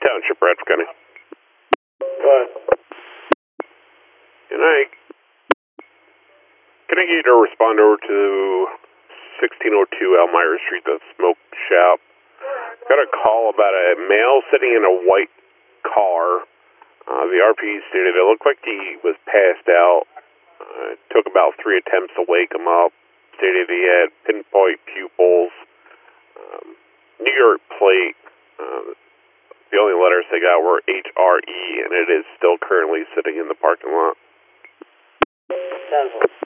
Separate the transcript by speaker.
Speaker 1: Township, Bradford County.
Speaker 2: What?
Speaker 1: Can I get you to respond over to 1602 Elmira Street, the smoke shop? Got a call about a male sitting in a white car. The RP stated it looked like he was passed out. It took about 3 attempts to wake him up. Stated he had pinpoint pupils. New York plate. The only letters they got were HRE, and it is still currently sitting in the parking lot.
Speaker 2: 10-4.